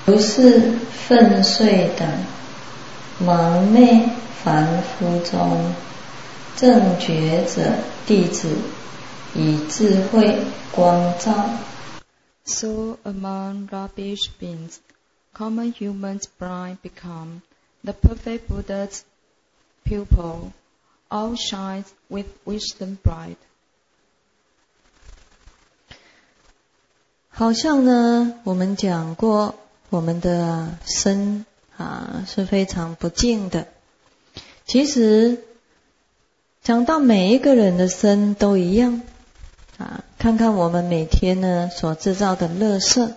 如是粪碎等盲昧凡夫中，正觉者弟子以智慧光照。 So among rubbish bins, common humans blind become the perfect Buddha's pupil, all shines with wisdom bright. 好像呢，我们讲过，我们的身是非常不净的。其实讲到每一个人的身都一样看看我们每天呢所制造的垃圾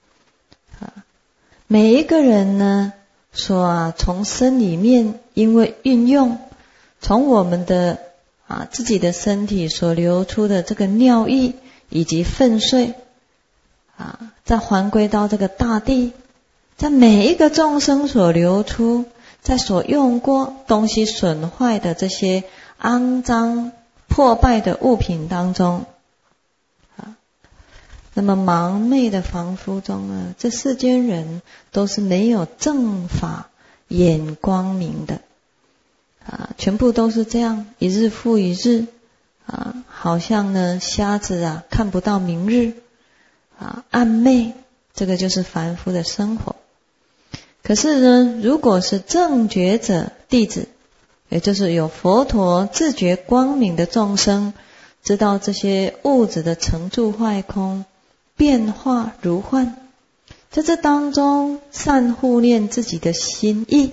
每一个人呢所从身里面因为运用从我们的自己的身体所流出的这个尿液以及粪碎再还归到这个大地，在每一个众生所流出，在所用过东西损坏的这些肮脏破败的物品当中那么盲昧的凡夫中呢，这世间人都是没有正法眼光明的全部都是这样一日复一日好像呢瞎子看不到明日暗昧，这个就是凡夫的生活。可是呢，如果是正觉者弟子，也就是有佛陀自觉光明的众生，知道这些物质的成住坏空，变化如幻，在这当中善护念自己的心意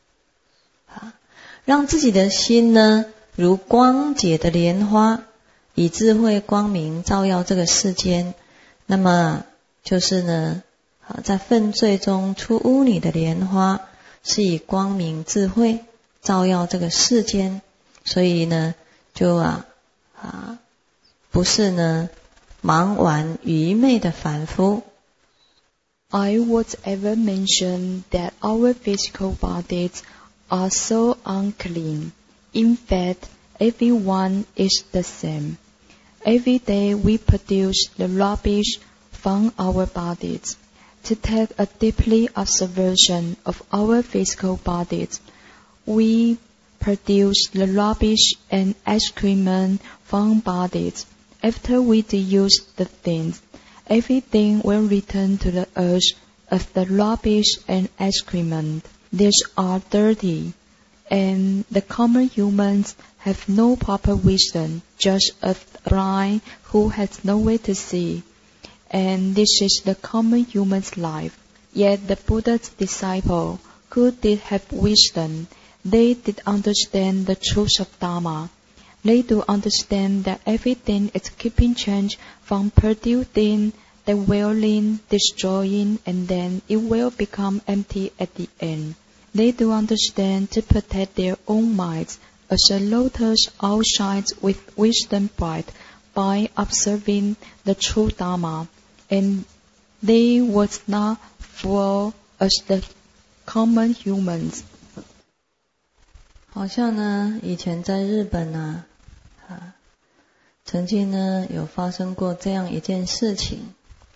让自己的心呢如光洁的莲花，以智慧光明照耀这个世间。那么就是呢在粪碎中出污泥的莲花，是以光明智慧照耀这个世间，所以呢就不是呢盲顽愚昧的凡夫。 I would ever mention that our physical bodies are so unclean. In fact, everyone is the same. Every day we produce the rubbish from our bodies. To take a deeply observation of our physical bodies, we produce the rubbish and excrement from bodies. After we deuse the things, everything will return to the earth as the rubbish and excrement. These are dirty, and the common humans have no proper wisdom, just as the blind who has no way to see. And this is the common human's life. Yet the Buddha's disciple, who did have wisdom, they did understand the truth of Dharma. They do understand that everything is keeping change from producing, dwindling, destroying, and then it will become empty at the end. They do understand to protect their own minds, as a lotus outshines with wisdom bright by observing the true Dharma, and they would not fall as the common humans. 好像呢以前在日本曾经呢有发生过这样一件事情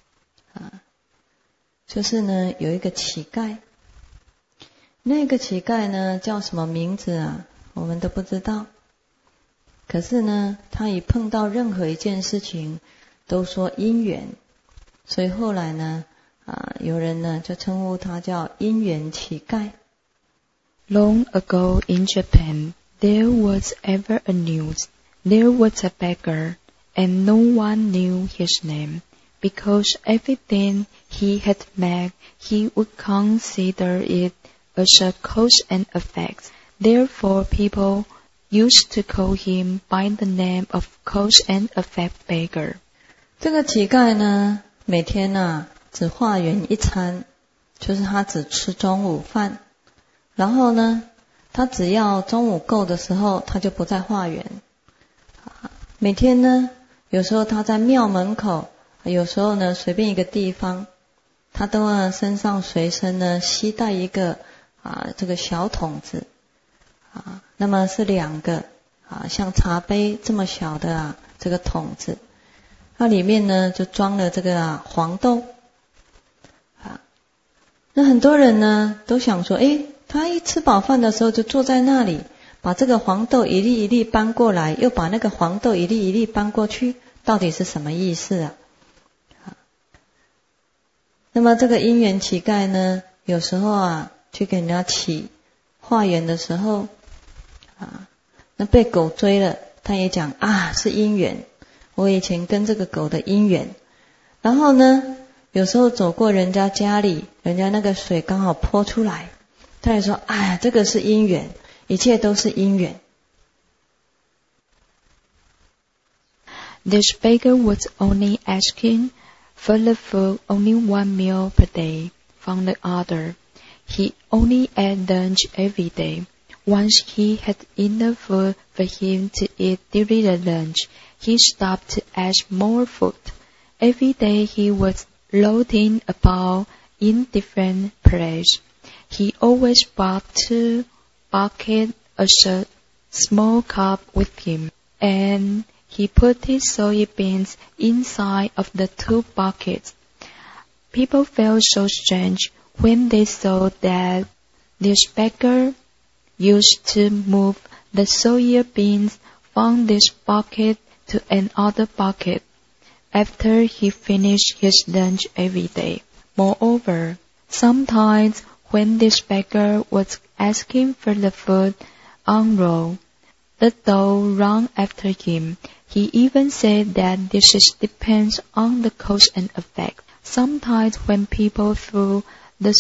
就是呢有一个乞丐，那个乞丐呢叫什么名字我们都不知道，可是呢他一碰到任何一件事情都说因缘，所以后来呢有人呢就称呼他叫因缘乞丐。 Long ago in Japan, there was ever a news. There was a beggar, and no one knew his name, because everything he had met, he would consider it as a cause and effect. Therefore, people used to call him by the name of cause and effect beggar. 这个乞丐呢，每天只化缘一餐，就是他只吃中午饭。然后呢，他只要中午够的时候，他就不再化缘。每天呢，有时候他在庙门口，有时候呢随便一个地方，他都身上随身呢携带一个这个小桶子那么是2个像茶杯这么小的这个桶子，它里面呢就装了这个黄豆那很多人呢都想说，他一吃饱饭的时候就坐在那里，把这个黄豆一粒一粒搬过来，又把那个黄豆一粒一粒搬过去，到底是什么意思啊？那么这个因缘乞丐呢，有时候啊去给人家起化缘的时候那被狗追了，他也讲是因缘，我以前跟这个狗的因缘。然后呢有时候走过人家家里，人家那个水刚好泼出来，他也说这个是因缘，一切都是因缘。 This beggar was only asking for the food only 1 meal per day from the other. He only ate lunch every day. Once he had enough food for him to eat during the lunch, he stopped to ask more food. Every day he was floating about in different places. He always brought 2 buckets, a small cup with him, and he put his soybeans inside of the 2 buckets. People felt so strange when they saw that this beggar used to move the soybeans from this bucket to another bucket after he finished his lunch every day. Moreover, sometimes when this beggar was asking for the food on road, the dog ran after him. He even said that this depends on the cause and effect. Sometimes when people threw the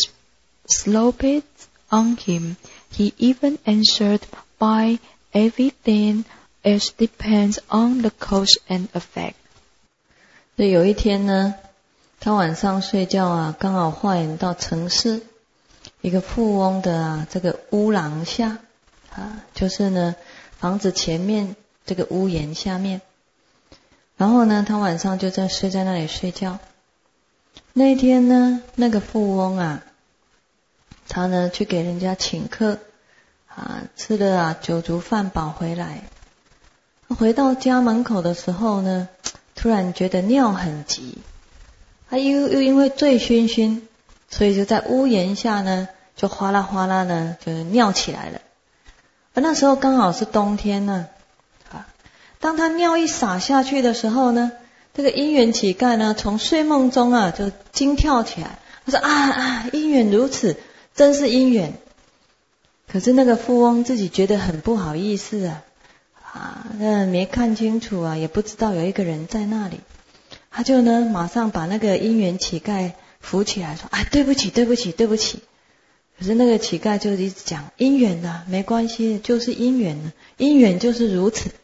sloppy on him, he even answered by everything else depends on the cause and effect. 所以有一天呢，他晚上睡觉刚好化缘到城市一个富翁的这个屋廊下就是呢房子前面这个屋檐下面。然后呢他晚上就睡在那里睡觉。那一天呢，那个富翁他呢去给人家请客吃了酒足饭饱回来。回到家门口的时候呢，突然觉得尿很急，他又因为醉醺醺，所以就在屋檐下呢就哗啦哗啦呢就尿起来了。而那时候刚好是冬天呢当他尿一洒下去的时候呢，这个因缘乞丐呢从睡梦中就惊跳起来，他说因缘如此，真是因缘。可是那个富翁自己觉得很不好意思没看清楚也不知道有一个人在那里。他就呢马上把那个因缘乞丐扶起来说对不起对不起对不起。可是那个乞丐就一直讲因缘没关系，就是因缘因缘就是如此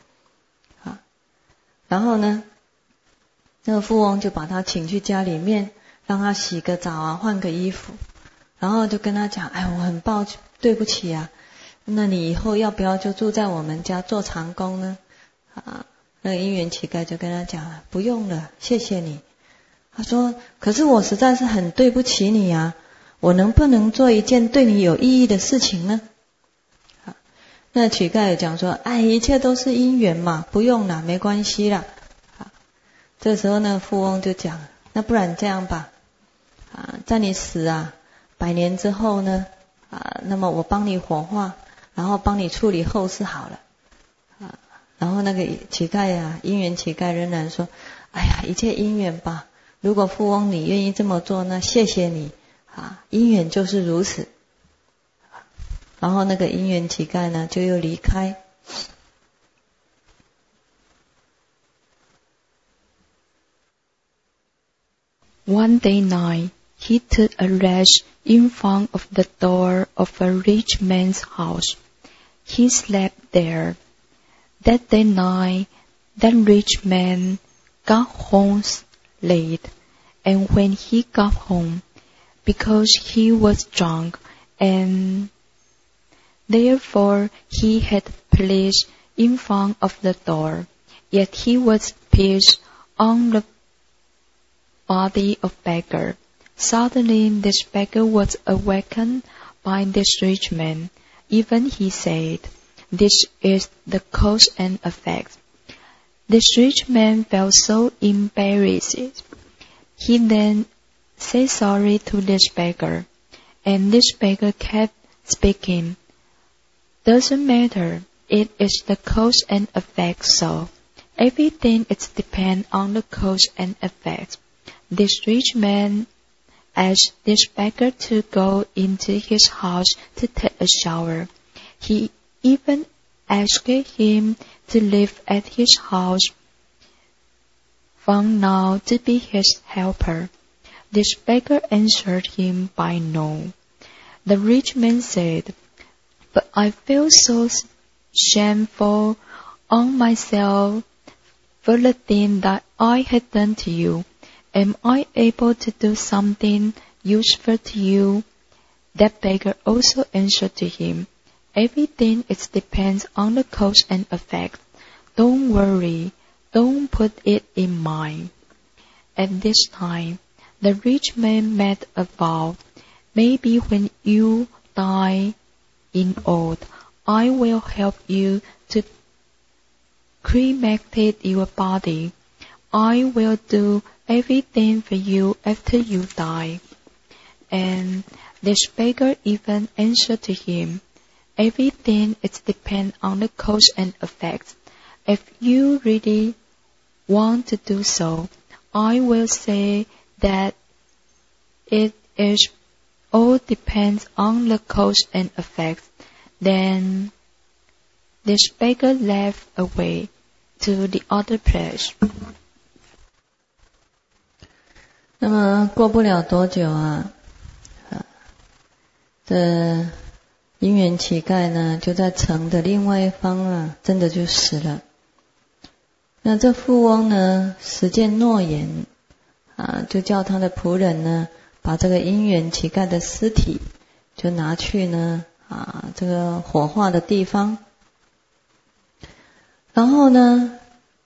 然后呢那个富翁就把他请去家里面，让他洗个澡换个衣服，然后就跟他讲我很抱歉对不起那你以后要不要就住在我们家做长工呢那个因缘乞丐就跟他讲不用了，谢谢你。他说可是我实在是很对不起你我能不能做一件对你有意义的事情呢？那乞丐也讲说一切都是因缘嘛，不用啦，没关系啦。这时候呢富翁就讲那不然这样吧在你死100年之后呢那么我帮你火化，然后帮你处理后事好了然后那个乞丐因缘乞丐仍然说一切因缘吧，如果富翁你愿意这么做，那谢谢你因缘就是如此。然后那个因缘乞丐呢就又离开。 One day night, he took a rest in front of the door of a rich man's house. He slept there. That day night, that rich man got home late, and when he got home, because he was drunk and therefore he had place in front of the door, yet he was pissed on the body of beggar. Suddenly this beggar was awakened by this rich man. Even he said, this is the cause and effect. This rich man felt so embarrassed. He then said sorry to this beggar, And this beggar kept speaking. Doesn't matter. It is the cause and effect, so everything is depend on the cause and effect. This rich man asked this beggar to go into his house to take a shower. He even asked him to live at his house from now to be his helper. This beggar answered him by no. The rich man said, "But I feel so shameful on myself for the thing that I had done to you. Am I able to do something useful to you?" That beggar also answered to him, "Everything is depends on the cause and effect. Don't worry, don't put it in mind." At this time, the rich man made a vow. "Maybe when you die in old, I will help you to cremate your body. I will do everything for you after you die." And this beggar even answered to him, "Everything is depend on the cause and effect. If you really want to do so, I will say that it is all depends on the cause and effect." Then this beggar left away to the other place. 那么过不了多久这因缘乞丐呢，就在城的另外一方真的就死了。那这富翁呢，实践诺言就叫他的仆人呢，把这个因缘乞丐的尸体就拿去呢这个火化的地方。然后呢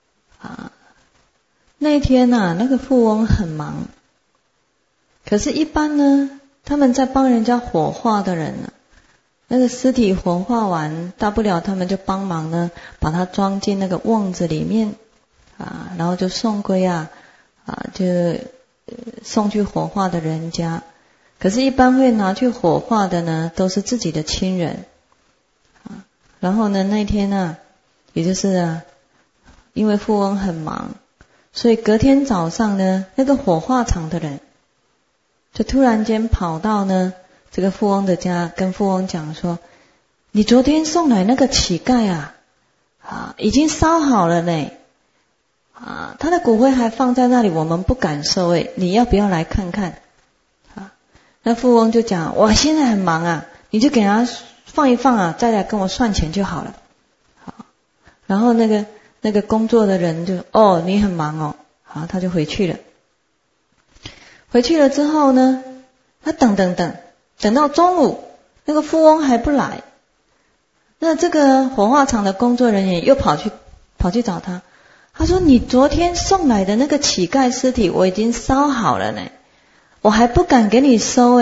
那天那个富翁很忙，可是一般呢，他们在帮人家火化的人那个尸体火化完，大不了他们就帮忙呢，把它装进那个瓮子里面然后就送归就送去火化的人家。可是一般会拿去火化的呢，都是自己的亲人然后呢，那天也就是因为富翁很忙，所以隔天早上呢，那个火化场的人就突然间跑到呢这个富翁的家，跟富翁讲说，你昨天送来那个乞丐已经烧好了呢他的骨灰还放在那里，我们不敢收你要不要来看看那富翁就讲，我现在很忙你就给他放一放再来跟我算钱就好了。然后那个工作的人就你很忙好，他就回去了。回去了之后呢，他等到中午，那个富翁还不来。那这个火化场的工作人员又跑去找他，他说，你昨天送来的那个乞丐尸体我已经烧好了呢，我还不敢给你收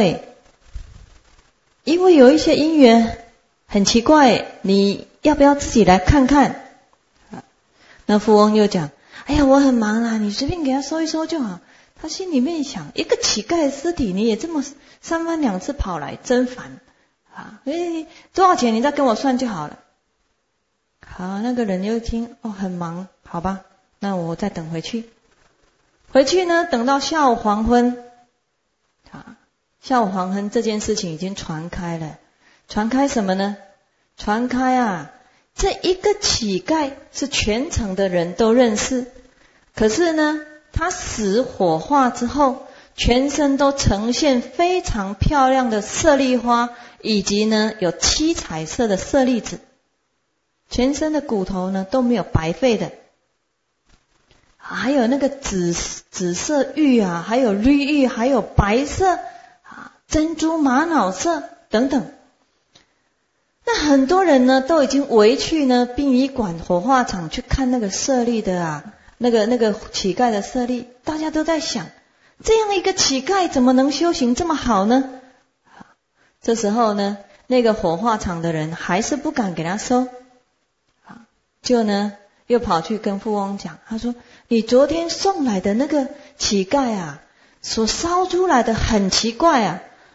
因为有一些因缘很奇怪，你要不要自己来看看？那富翁又讲，哎呀，我很忙你随便给他收一收就好。他心里面想，一个乞丐的尸体你也这么三番两次跑来，真烦多少钱你再跟我算就好了。好，那个人又听很忙，好吧，那我再等回去。回去呢，等到下午黄昏下午黄昏这件事情已经传开了。传开什么呢？传开这一个乞丐是全城的人都认识，可是呢他死火化之后，全身都呈现非常漂亮的舍利花，以及呢有七彩色的舍利子，全身的骨头呢都没有白费的，还有那个紫色玉还有绿玉，还有白色珍珠玛瑙色等等。那很多人呢都已经围去呢殡仪馆火化场去看那个舍利的那个乞丐的舍利。大家都在想，这样一个乞丐怎么能修行这么好呢？这时候呢，那个火化场的人还是不敢给他收就呢又跑去跟富翁讲，他说，你昨天送来的那个乞丐所烧出来的很奇怪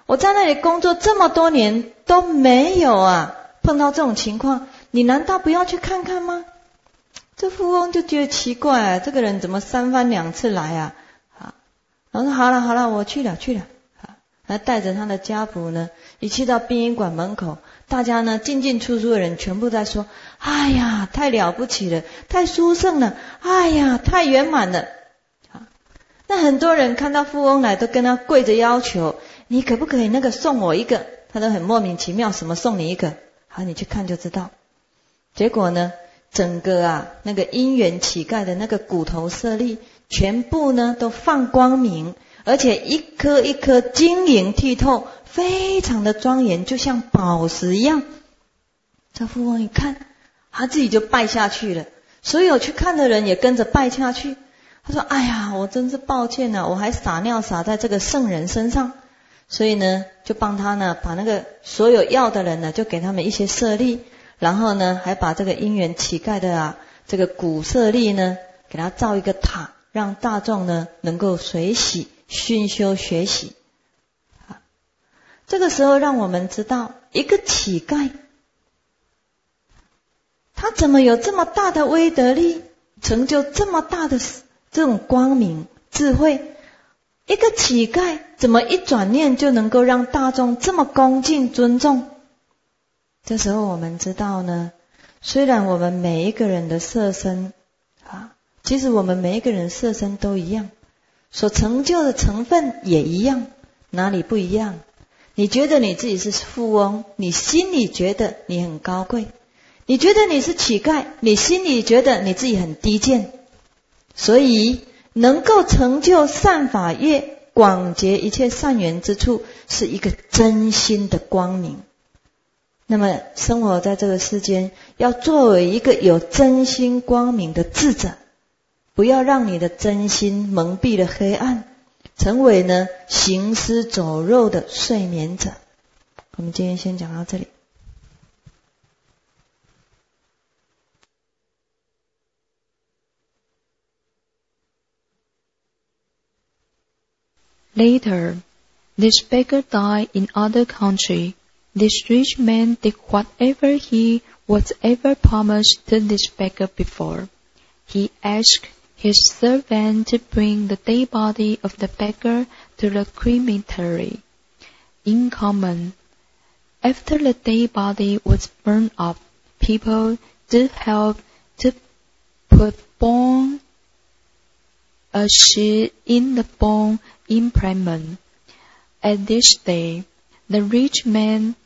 我在那里工作这么多年都没有碰到这种情况，你难道不要去看看吗？这富翁就觉得奇怪这个人怎么3番2次来然后说好了，我去了。他带着他的家仆呢，一去到殡仪馆门口，大家呢进进出出的人全部在说：哎呀，太了不起了，太殊胜了，哎呀，太圆满了。那很多人看到富翁来，都跟他跪着要求：你可不可以那个送我一个？他都很莫名其妙，什么送你一个？好，你去看就知道。结果呢，整个那个因缘乞丐的那个骨头舍利，全部呢都放光明，而且一颗一颗晶莹剔透，非常的庄严，就像宝石一样。这富翁一看，他自己就拜下去了，所有去看的人也跟着拜下去。他说：哎呀，我真是抱歉我还撒尿撒在这个圣人身上。所以呢，就帮他呢把那个所有要的人呢，就给他们一些舍利，然后呢还把这个因缘乞丐的这个骨舍利呢，给他造一个塔，让大众呢能够随喜熏修学习。这个时候让我们知道，一个乞丐他怎么有这么大的威德力，成就这么大的这种光明智慧？一个乞丐怎么一转念就能够让大众这么恭敬尊重？这时候我们知道呢，虽然我们每一个人的色身其实我们每一个人色身都一样，所成就的成分也一样，哪里不一样？你觉得你自己是富翁，你心里觉得你很高贵；你觉得你是乞丐，你心里觉得你自己很低贱。所以能够成就善法业，广结一切善缘之处，是一个真心的光明。那么生活在这个世间，要作为一个有真心光明的智者，不要让你的真心蒙蔽了黑暗，成为呢行尸走肉的睡眠者。我们今天先讲到这里。 Later, this beggar died in other country. This rich man did whatever he was ever promised to this beggar before. He asked his servant to bring the dead body of the beggar to the crematory. In common, after the dead body was burned up, people did help to put bone ashes in the bone implement. At this day, the rich man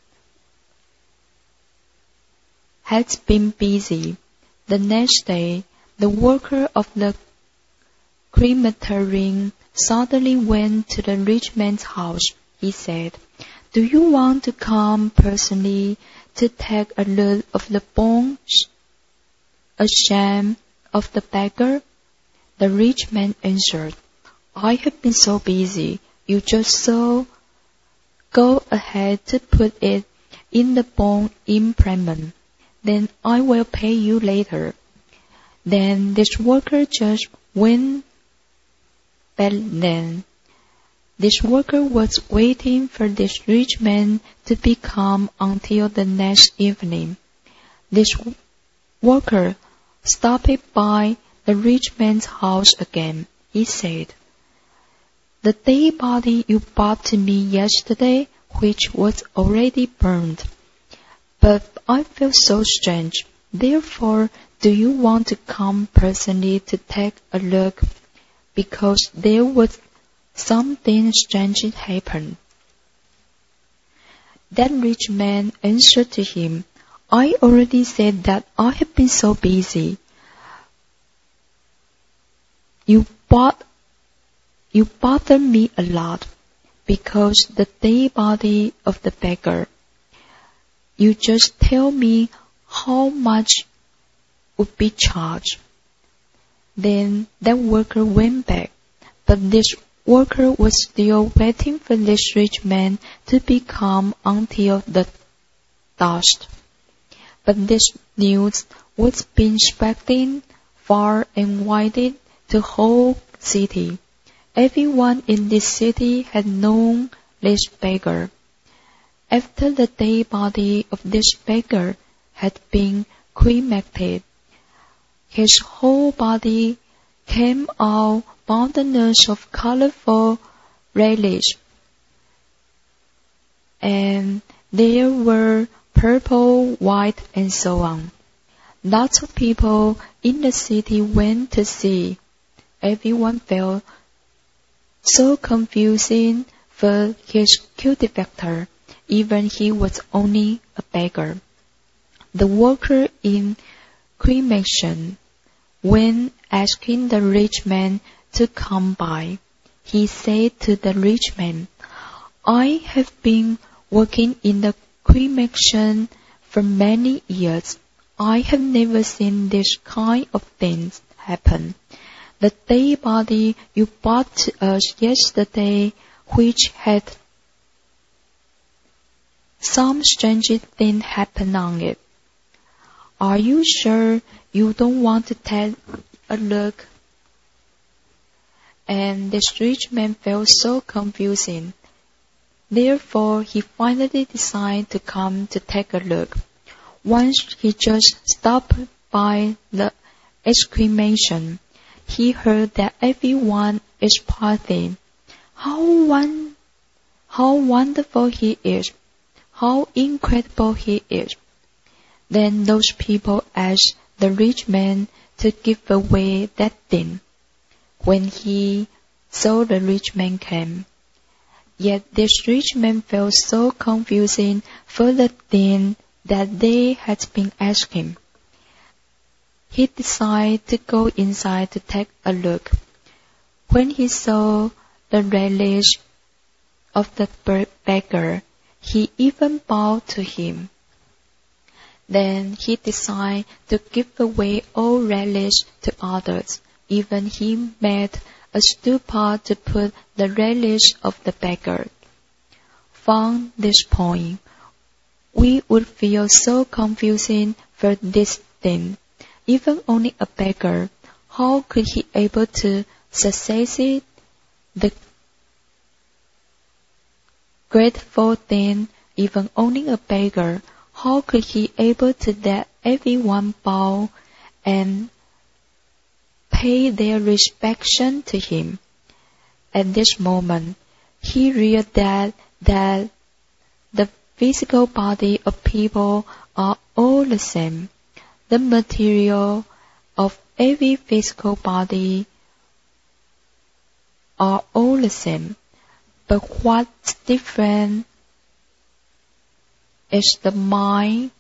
had been busy. The next day, the worker of the crematorium suddenly went to the rich man's house. He said, "Do you want to come personally to take a look of the bones, a shame of the beggar?" The rich man answered, "I have been so busy. You just so go ahead to put it in the bone implement. Then I will pay you later." Then this worker just went back then. This worker was waiting for this rich man to be calm until the next evening. This worker stopped by the rich man's house again. He said, "The dead body you brought to me yesterday, which was already burned. But I feel so strange. Therefore, do you want to come personally to take a look? Because there was something strange happened." That rich man answered to him, "I already said that I have been so busy. You bother me a lot, because the dead body of the beggar. You just tell me how much would be charged." Then that worker went back, but this worker was still waiting for this rich man to be calm until the dusk. But this news was being spreading far and wide the whole city. Everyone in this city had known this beggar. After the dead body of this beggar had been cremated, his whole body came out mountainous of colorful relics, and there were purple, white, and so on. Lots of people in the city went to see. Everyone felt so confusing for his cultivator, even he was only a beggar. The worker in cremation, when asking the rich man to come by, he said to the rich man, "I have been working in the cremation for many years. I have never seen this kind of things happen. The dead body you brought to us yesterday, which had some strange thing happen on it. Are you sure you don't want to take a look?" And this rich man felt so confusing. Therefore, he finally decided to come to take a look. Once he just stopped by the exclamation, he heard that everyone is partying. How wonderful he is! How incredible he is! Then those people asked the rich man to give away that thing. When he saw the rich man came, yet this rich man felt so confusing for the thing that they had been asking. He decided to go inside to take a look. When he saw the relics of the beggar, he even bowed to him. Then he decided to give away all relics to others. Even he made a stupa to put the relics of the beggar. From this point, we would feel so confusing for this thing. Even only a beggar, how could he able to succeed the grateful thing? Even only a beggar, how could he able to let everyone bow and pay their respect to him? At this moment, he realized that the physical body of people are all the same. The material of every physical body are all the same. But what's different is the mind.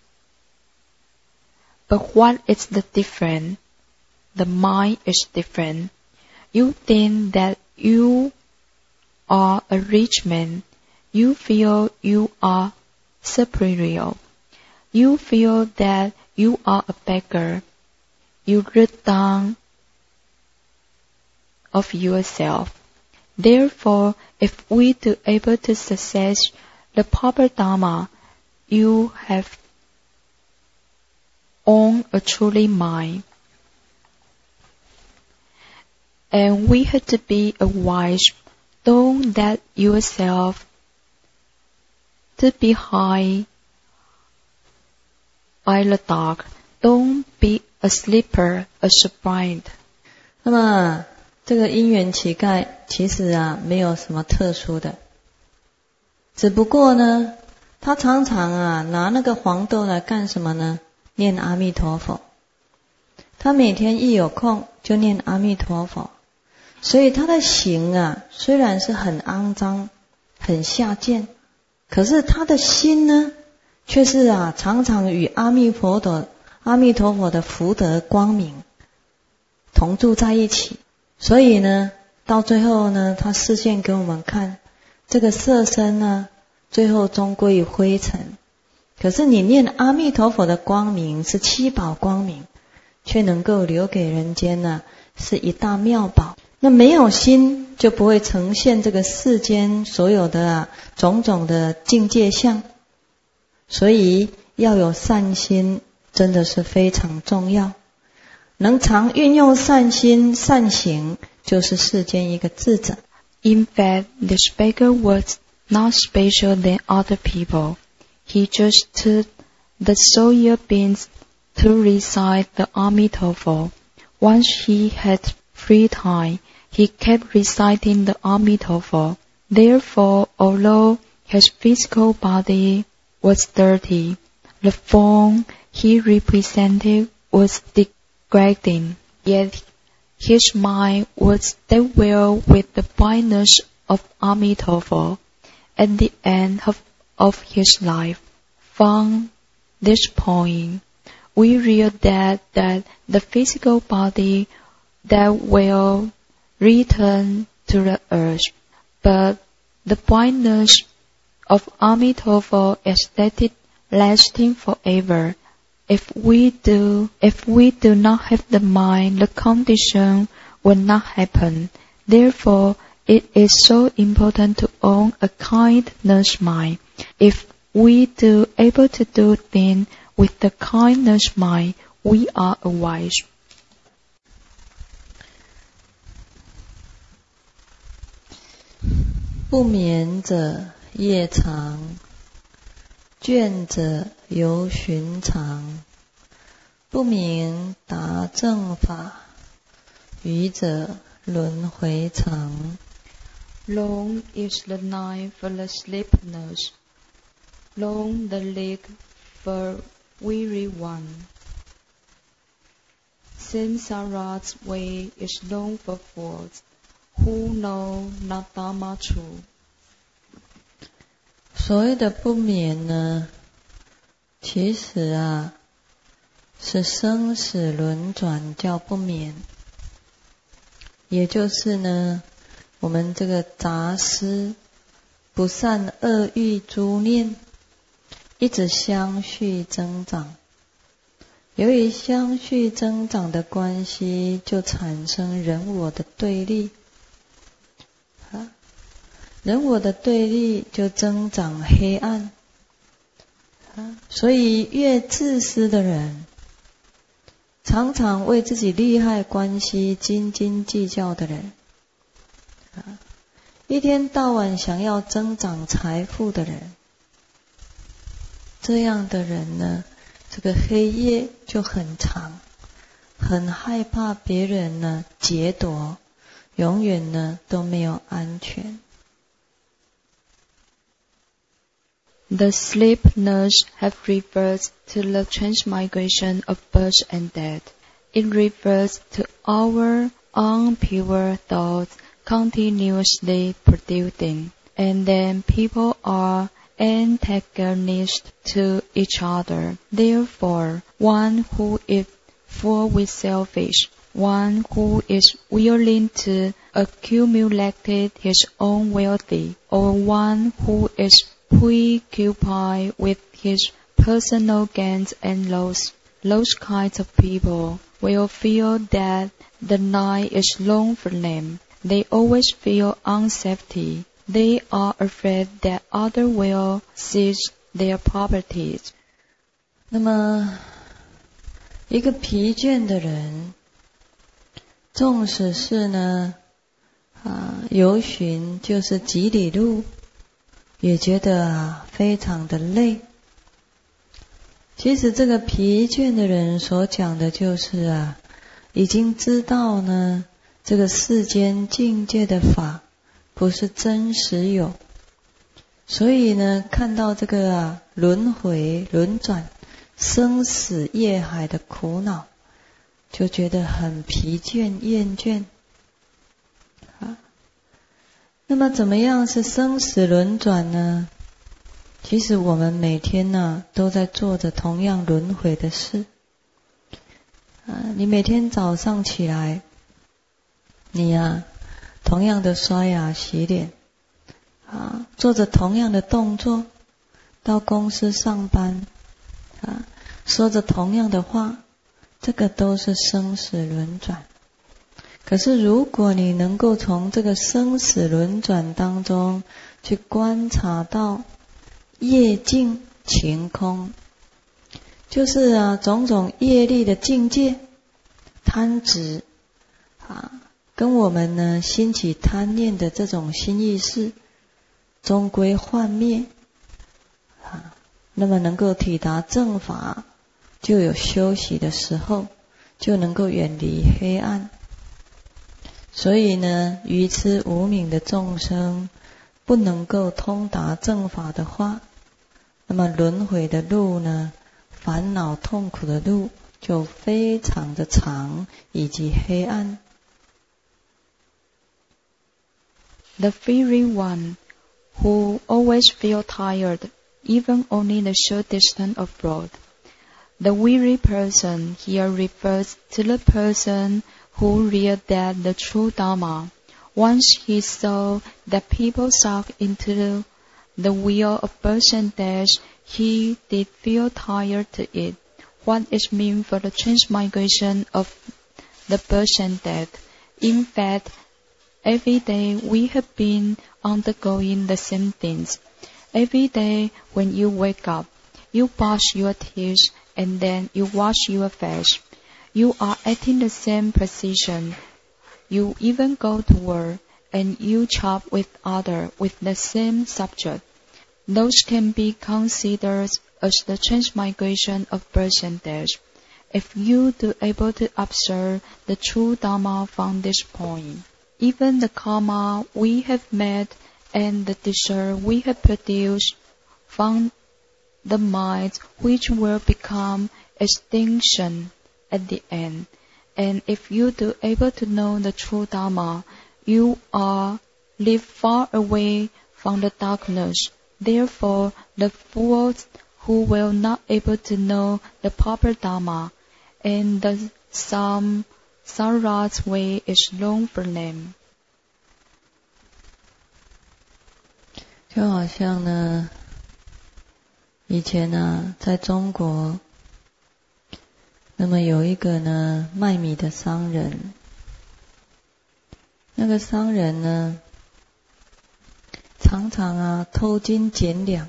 But what is the difference? The mind is different. You think that you are a rich man. You feel you are superior. You feel that you are a beggar. You look down of yourself. Therefore, if we do able to success the proper Dharma, you have owned a truly mind. And we have to be a wise. Don't let yourself to be high by the dark. Don't be a sleeper, a blind. 那么这个因缘乞丐其实没有什么特殊的，只不过呢，他常常拿那个黄豆来干什么呢？念阿弥陀佛。他每天一有空就念阿弥陀佛，所以他的行虽然是很肮脏、很下贱，可是他的心呢，却是常常与阿弥陀佛的福德光明同住在一起。所以呢，到最后呢，他示现给我们看，这个色身呢，最后终归于灰尘。可是你念阿弥陀佛的光明是七宝光明，却能够留给人间呢，是一大妙宝。那没有心，就不会呈现这个世间所有的种种的境界相。所以要有善心，真的是非常重要。能常运用善心、善行，就是世间一个智者。 In fact, this beggar was not special than other people. He just took the soya beans to recite the Amitabha. Once he had free time, he kept reciting the Amitabha. Therefore, although his physical body was dirty, the form he represented was degrading, yet his mind was that well with the brightness of Amitabha. At the end of his life, from this point, we realize that the physical body that will return to the earth, but the brightness of Amitabha is lasting forever. If we do not have the mind, the condition will not happen. Therefore, it is so important to own a kindness mind. If we do able to do things with the kindness mind, we are wise. 不眠者夜长，倦者犹寻常。不明达正法，愚者轮回长。 Long is the night for the sleepless, long the leg for weary one. Samsara's way is long for fools who know not Dharma true. 所谓的不眠呢，其实是生死轮转叫不眠，也就是呢，我们这个杂思、不善恶欲诸念，一直相续增长。由于相续增长的关系，就产生人我的对立。人我的对立就增长黑暗。所以越自私的人，常常为自己利害关系斤斤计较的人，一天到晚想要增长财富的人，这样的人呢，这个黑夜就很长，很害怕别人呢劫夺，永远呢都没有安全。 The sleepness have refers to the transmigration of birth and death. It refers to our impure thoughts continuously producing, and then people are antagonists to each other. Therefore, one who is full with selfish, one who is willing to accumulate his own wealth, or one who is preoccupied with his personal gains and loss, those kinds of people will feel that the night is long for them. They always feel unsafety. They are afraid that others will seize their properties. 那么，一个疲倦的人，纵使是呢，游巡就是几里路，也觉得非常的累。其实这个疲倦的人所讲的就是已经知道呢，这个世间境界的法不是真实有，所以呢，看到这个轮回轮转、生死业海的苦恼，就觉得很疲倦厌倦。那么怎么样是生死轮转呢？其实我们每天呢都在做着同样轮回的事。你每天早上起来，你同样的刷牙洗脸，做着同样的动作，到公司上班，说着同样的话，这个都是生死轮转。可是如果你能够从这个生死轮转当中去观察到业境晴空，就是种种业力的境界，贪执跟我们呢兴起贪念的这种心意识， 终归幻灭啊。那么能够体达正法，就有休息的时候，就能够远离黑暗。所以呢，愚痴无明的众生不能够通达正法的话，那么轮回的路呢，烦恼痛苦的路就非常的长以及黑暗。 The weary one, who always feel tired, even only the short distance abroad. The weary person here refers to the person who realized that the true Dharma. Once he saw that people suck into the wheel of birth and death, he did feel tired to it. What is meant for the transmigration of the birth and death? In fact, every day we have been undergoing the same things. Every day when you wake up, you brush your teeth and then you wash your face. You are at the same position. You even go to work and you chat with others with the same subject. Those can be considered as the transmigration of birth and death. If you do able to observe the true Dharma from this point, even the karma we have made and the desire we have produced from the mind which will become extinction at the end. And if you do able to know the true Dharma, you are live far away from the darkness. Therefore, the fools who will not able to know the proper Dharma and the samsara's way is long for them. 就好像呢，以前呢，在中国，那么有一个呢卖米的商人，那个商人呢，常常偷斤减两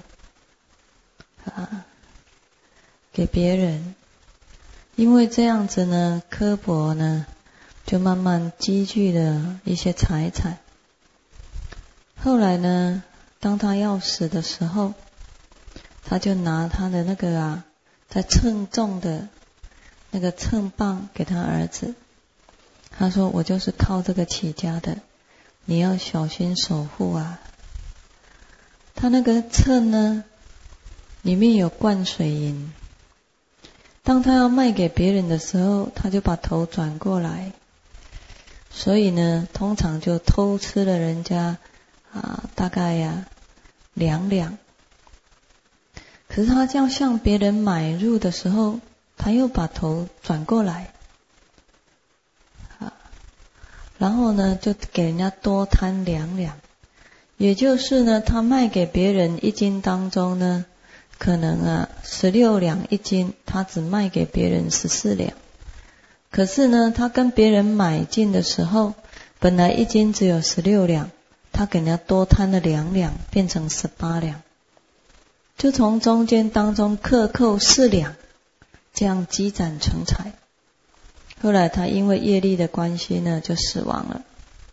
给别人，因为这样子呢，刻薄呢就慢慢积聚了一些财产。后来呢，当他要死的时候，他就拿他的那个在称重的那个秤棒给他儿子，他说我就是靠这个起家的，你要小心守护啊。他那个秤呢，里面有灌水银，当他要卖给别人的时候，他就把头转过来，所以呢，通常就偷吃了人家大概2两。可是他这样向别人买入的时候，他又把头转过来，然后呢，就给人家多摊2两。也就是呢，他卖给别人1斤当中呢，可能16两1斤，他只卖给别人14两。可是呢，他跟别人买进的时候，本来1斤只有16两，他给人家多摊了2两，变成18两，就从中间当中克扣4两，这样积攒成财。后来他因为业力的关系呢，就死亡了。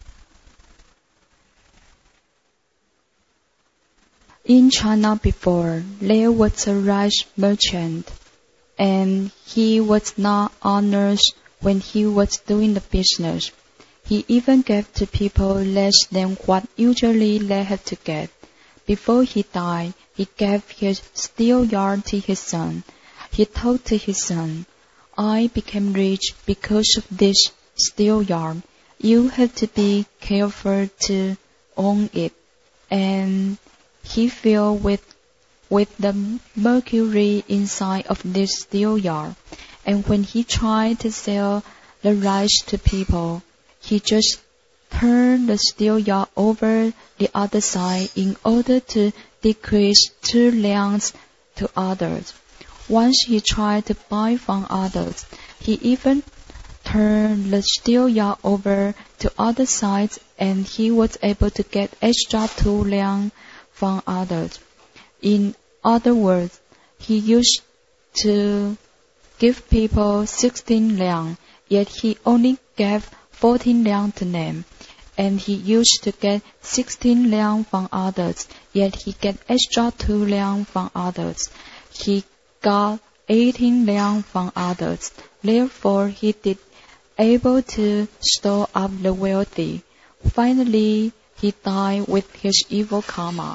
In China before, there was a rice merchant, and he was not honored when he was doing the business. He even gave to people less than what usually they had to get. Before he died, he gave his steel yard to his son. He told to his son, I became rich because of this steel yard. You have to be careful to own it. And he filled with the mercury inside of this steel yard. And when he tried to sell the rice to people, he just turned the steel yard over the other side in order to decrease 2 lengths to others. Once he tried to buy from others, he even turned the steel yard over to other sides, and he was able to get extra 2 lengths from others. In other words, he used to give people 16 liang, yet he only gave 14 liang to them. and he used to get 16 liang from others, yet he get extra 2 liang from others. He got 18 liang from others. Therefore, he did able to store up the wealthy. Finally, he died with his evil karma.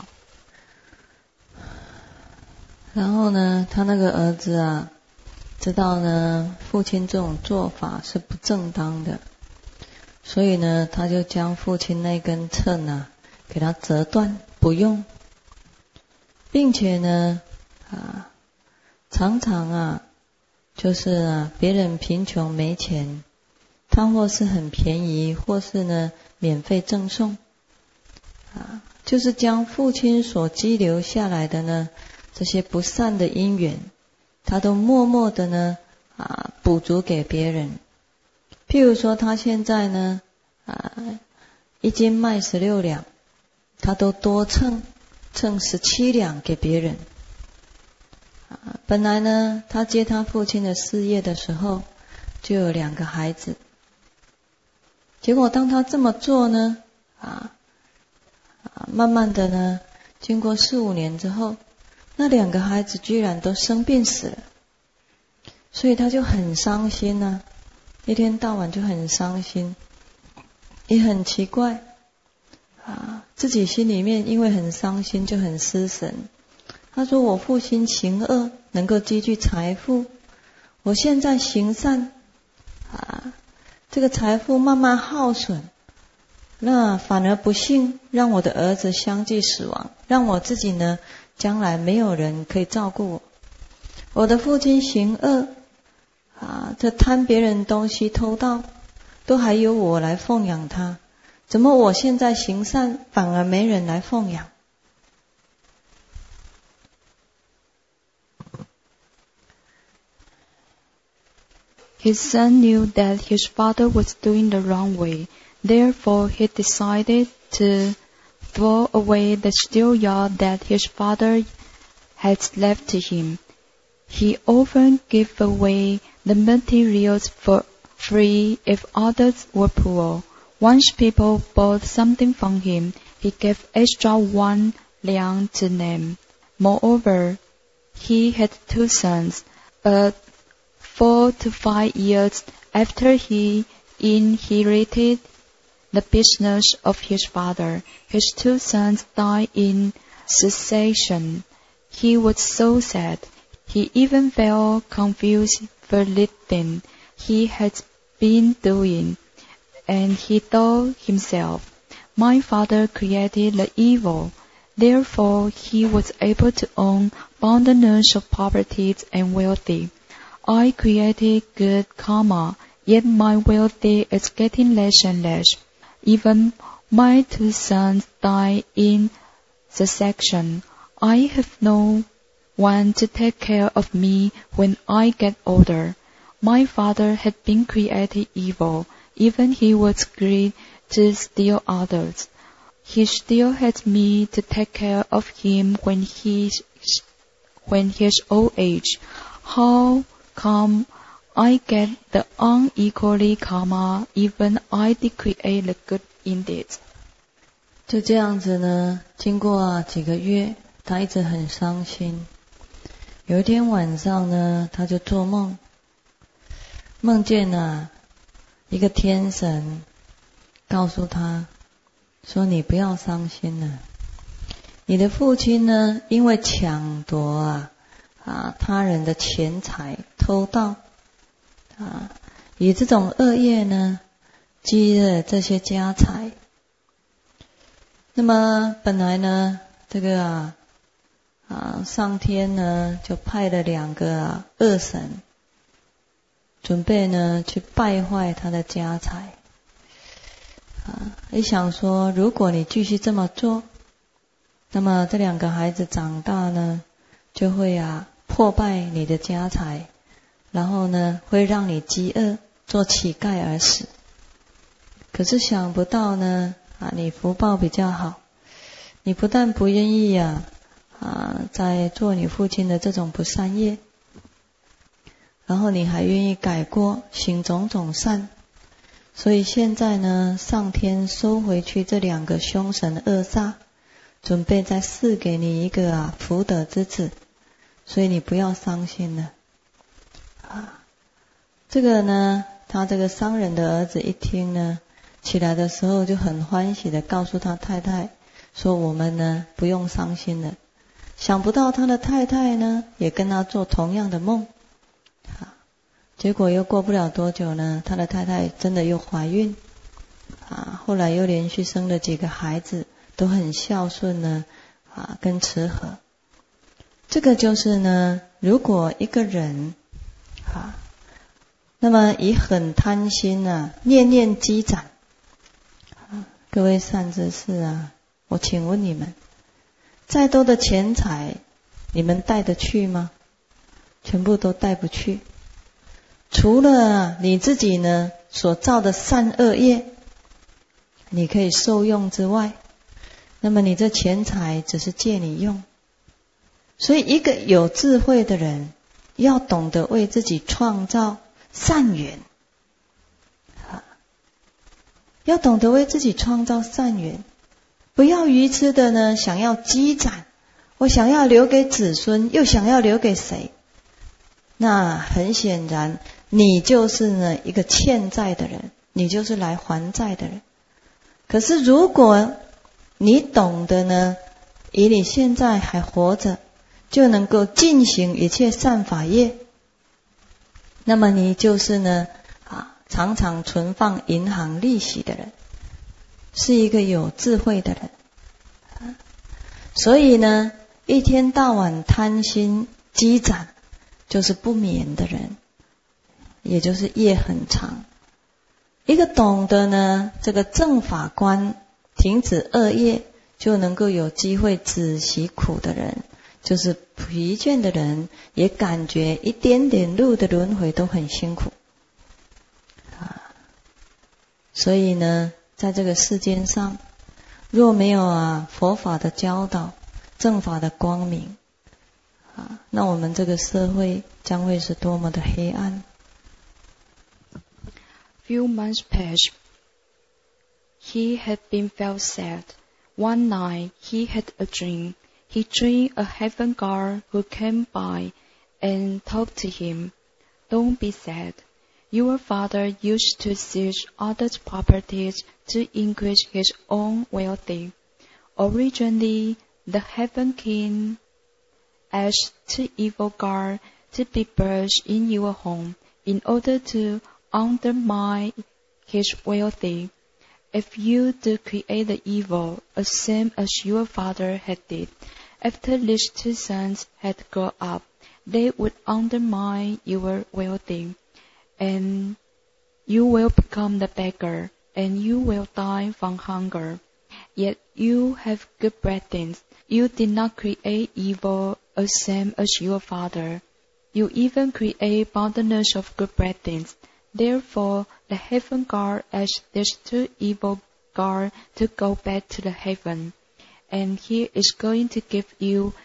然后呢，他那个儿子啊，知道呢父亲这种做法是不正当的，所以呢，他就将父亲那根秤啊给他折断不用，并且呢常常就是别人贫穷没钱，他或是很便宜，或是呢免费赠送就是将父亲所积留下来的呢这些不善的因缘，他都默默的呢补足给别人。譬如说他现在呢一斤卖16两，他都多称17两给别人。本来呢他接他父亲的事业的时候就有2个孩子，结果当他这么做呢慢慢的呢经过4、5年之后，那2个孩子居然都生病死了，所以他就很伤心一天到晚就很伤心，也很奇怪自己心里面因为很伤心就很失神。他说我父亲行恶能够积聚财富，我现在行善这个财富慢慢耗损，那反而不幸让我的儿子相继死亡，让我自己呢将来没有人可以照顾我。我的父亲行恶这贪别人东西偷盗都还由我来奉养他，怎么我现在行善反而没人来奉养？ His son knew that his father was doing the wrong way. Therefore, he decided to throw away the steel yard that his father had left to him. He often gave away the materials for free if others were poor. Once people bought something from him, he gave extra 1 liang to them. Moreover, he had 2 sons, but 4 to 5 years after he inherited the business of his father, his 2 sons died in succession. He was so sad. He even felt confused for everything he had been doing, and he thought himself, my father created the evil, therefore he was able to own abundance of properties and wealthy. I created good karma, yet my wealthy is getting less and less. Even my 2 sons died in succession. I have no one to take care of me when I get older. My father had been created evil, even he was greedy to steal others. He still had me to take care of him when he's old age. How come I get the unequally karma, even I did create the good indeed? 就这样子呢，经过几个月，他一直很伤心。有一天晚上呢，他就做梦，梦见一个天神告诉他说：“你不要伤心了，你的父亲呢，因为抢夺他人的钱财，偷盗以这种恶业呢，积了这些家财。那么本来呢，这个上天呢就派了2个恶神，准备呢去败坏他的家财。一想说，如果你继续这么做，那么这2个孩子长大呢，就会破坏你的家财，然后呢会让你饥饿，做乞丐而死。可是想不到呢你福报比较好，你不但不愿意在做你父亲的这种不善业，然后你还愿意改过，行种种善， 所以现在呢，上天收回去这2个凶神恶煞，准备再赐给你一个福德之子，所以你不要伤心了。这个呢，他这个商人的儿子一听呢，起来的时候就很欢喜的告诉他太太说，我们呢不用伤心了。想不到他的太太呢也跟他做同样的梦，结果又过不了多久呢，他的太太真的又怀孕，后来又连续生了几个孩子，都很孝顺呢，跟慈和。这个就是呢，如果一个人那么以很贪心念念积攒，各位善知识我请问你们，再多的钱财你们带得去吗？全部都带不去。除了你自己呢所造的善恶业你可以受用之外，那么你这钱财只是借你用。所以一个有智慧的人要懂得为自己创造善缘，要懂得为自己创造善缘，不要愚痴的呢想要积攒，我想要留给子孙，又想要留给谁？那很显然你就是呢一个欠债的人，你就是来还债的人。可是如果你懂得呢，以你现在还活着就能够进行一切善法业，那么你就是呢常常存放银行利息的人，是一个有智慧的人。所以呢，一天到晚贪心积攒，就是不眠的人，也就是夜很长。一个懂得呢这个正法观，停止恶业，就能够有机会止息苦的人，就是疲倦的人也感觉一点点路的轮回都很辛苦所以呢，在这个世间上，若没有佛法的教导，正法的光明那我们这个社会将会是多么的黑暗。 Few months passed. He had been felt sad. One night he had a dream. He dreamed a heaven guard who came by and talked to him. Don't be sad. Your father used to seize others' properties to increase his own wealth. Originally, the heaven king asked the evil guard to be buried in your home in order to undermine his wealth. If you do create the evil, the same as your father had did, after these 2 sons had grown up, they would undermine your wealth, and you will become the beggar, and you will die from hunger. Yet you have good breedings. You did not create evil, the same as your father. You even create abundance of good breedings. Therefore, the heaven guard asked these 2 evil guards to go back to the heaven, and he is going to give you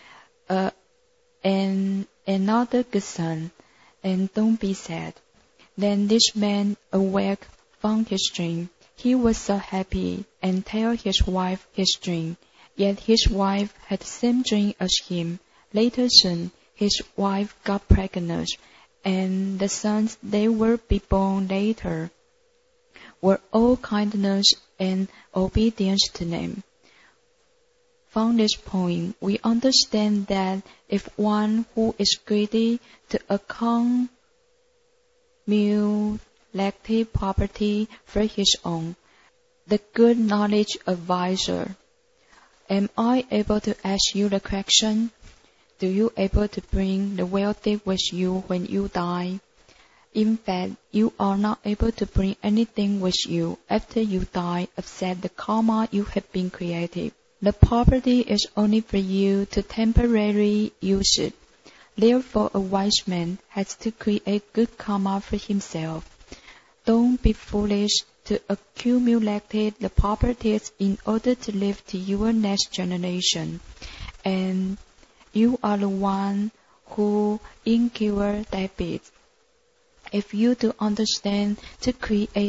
another good son, and don't be sad. Then this man awoke from his dream. He was so happy and told his wife his dream. Yet his wife had the same dream as him. Later soon, his wife got pregnant, and the sons they will be born later were all kindness and obedience to them. From this point, we understand that if one who is greedy to accumulate property for his own, the good knowledge advisor. Am I able to ask you the question? Do you able to bring the wealth with you when you die? In fact, you are not able to bring anything with you after you die except the karma you have been created. The property is only for you to temporarily use it. Therefore, a wise man has to create good karma for himself. Don't be foolish to accumulate the properties in order to live to your next generation. And you are the one who incur debits. If you do understand to create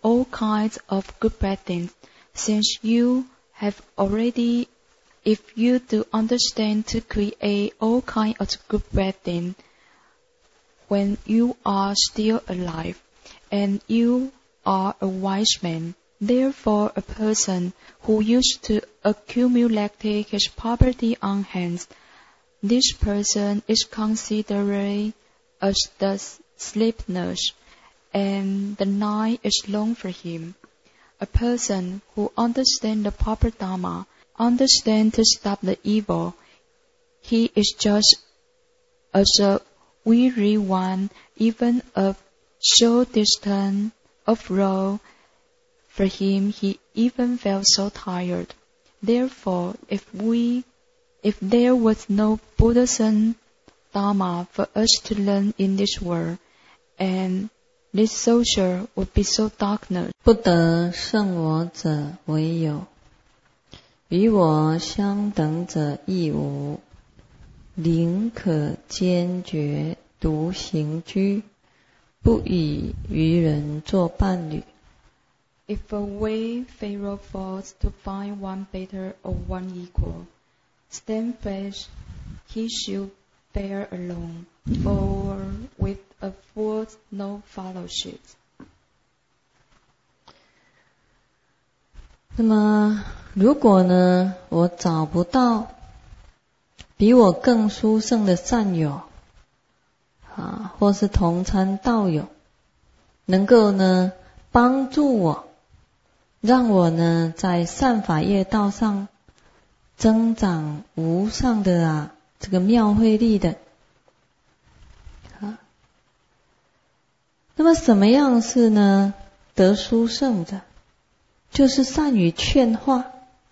all kinds of good bad things, since you have already, if you do understand to create all kinds of good bad things when you are still alive, and you are a wise man. Therefore, a person who used to accumulate his property on hands, this person is considered as the sleepless, and the night is long for him. A person who understands the proper Dharma, understands to stop the evil, he is just as a weary one, even a short distance of road. For him, he even felt so tired. Therefore, if there was no Buddhism Dharma for us to learn in this world, and this social would be so darkness. 不得胜我者为有，与我相等者亦无。宁可坚决独行居，不与愚人作伴侣。 If a wayfarer falls to find one better or one equal, stand fast, he should bear alone, for with a fool no fellowship. 那么，如果呢，我找不到比我更殊胜的善友啊，或是同参道友，能够呢帮助我，让我呢在善法业道上增长无上的这个妙慧力的啊。那么什么样是呢得殊胜者？就是善于劝化，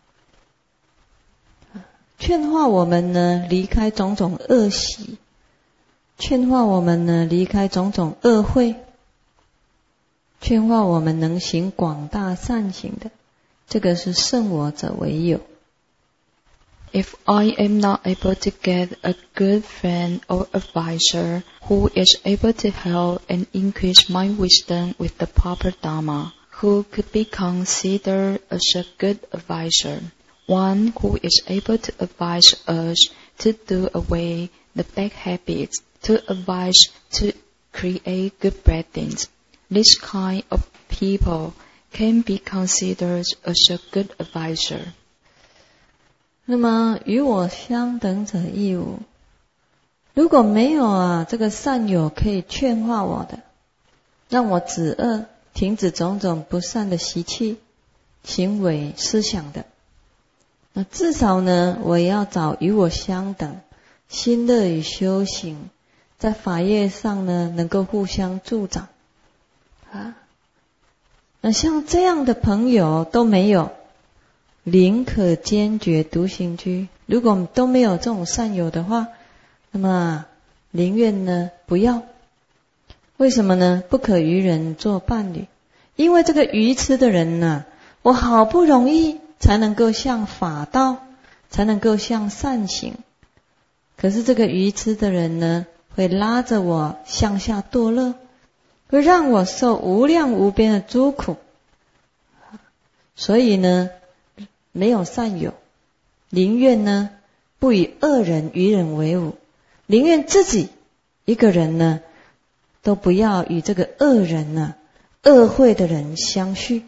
劝化我们呢离开种种恶习，劝化我们呢离开种种恶慧，劝化我们能行广大善行的，这个是胜我者为有。 If I am not able to get a good friend or advisor who is able to help and increase my wisdom with the proper Dharma, who could be considered as a good advisor, one who is able to advise us to do away the bad habits, to advise to create good bad things. This kind of people can be considered as a good advisor. 那么与我相等者亦无。如果没有这个善友可以劝化我的，让我止恶，停止种种不善的习气、行为、思想的，那至少呢，我也要找与我相等、心乐与修行，在法业上呢能够互相助长啊。那像这样的朋友都没有，宁可坚决独行居。如果都没有这种善友的话，那么宁愿呢不要。为什么呢？不可与人做伴侣。因为这个愚痴的人呢，我好不容易才能够向法道，才能够向善行，可是这个愚痴的人呢，会拉着我向下堕落，会让我受无量无边的诸苦。所以呢，没有善友，宁愿呢不与恶人与人为伍，宁愿自己一个人呢都不要与这个恶人呢、恶慧的人相续。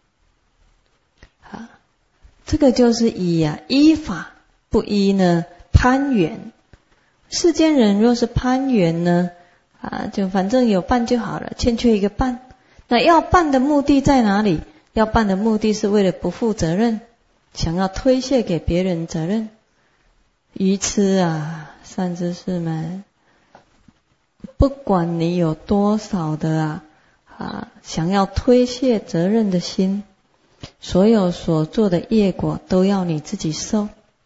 这个就是依法不依呢攀缘。世间人若是攀缘呢就反正有伴就好了，欠缺一个伴。那要伴的目的在哪里？要伴的目的是为了不负责任，想要推卸给别人责任。愚痴善知识们，不管你有多少的想要推卸责任的心，所有所做的业果都要你自己受。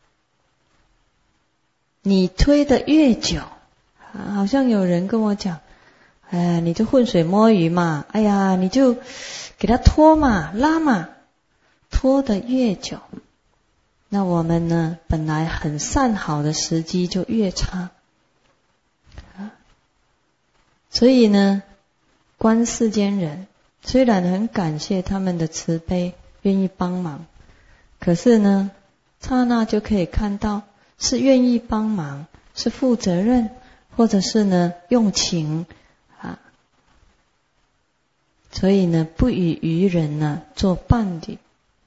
你推得越久，好像有人跟我讲，你就浑水摸鱼嘛，你就给他拖嘛，拉嘛，拖得越久，那我们呢本来很善好的时机就越差。所以呢，观世间人虽然很感谢他们的慈悲，愿意帮忙，可是呢，刹那就可以看到是愿意帮忙，是负责任，或者是呢用情啊，所以呢不与愚人呢做伴侣。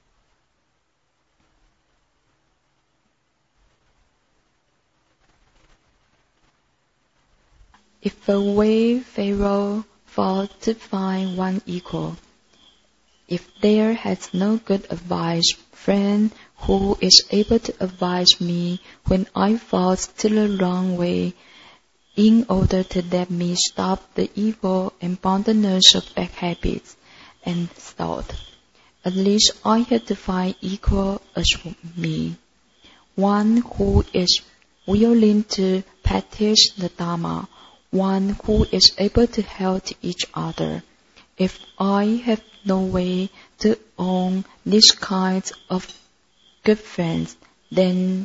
If a wayfarer fails to find one equal, if there has no good advice friend who is able to advise me when I fall to the wrong way, in order to let me stop the evil and bondness of bad habits and thought, at least I have to find equal as me, one who is willing to practice the Dharma, one who is able to help each other. If I have no way to own these kinds of good friends, then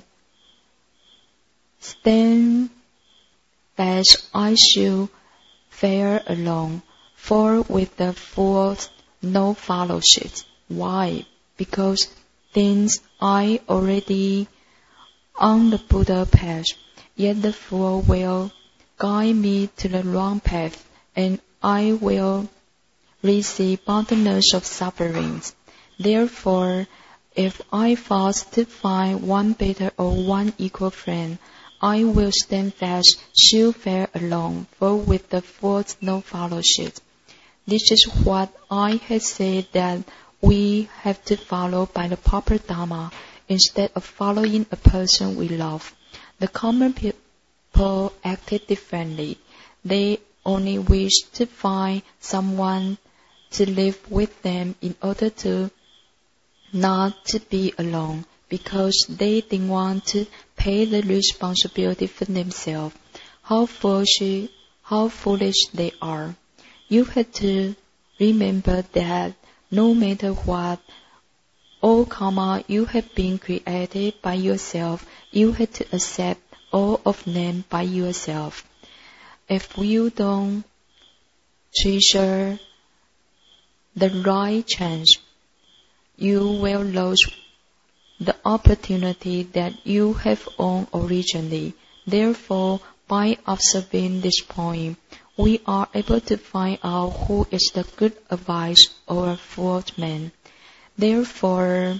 stand fast I shall fare alone, for with the fools no fellowship. Why? Because since I already on the Buddha path, yet the fool will guide me to the wrong path, and I will receive bondness of sufferings. Therefore, if I fail to find one better or one equal friend, I will stand fast, shall fare alone, for with the fools no fellowship. This is what I had said, that we have to follow by the proper Dharma instead of following a person we love. The common people acted differently. They only wished to find someone to live with them in order to not to be alone, because they didn't want to pay the responsibility for themselves. How foolish they are. You have to remember that no matter what, all karma you have been created by yourself, you have to accept all of them by yourself. If you don't treasure the right chance, you will lose the opportunity that you have owned originally. Therefore, by observing this point, we are able to find out who is the good advice or a foolish man. Therefore,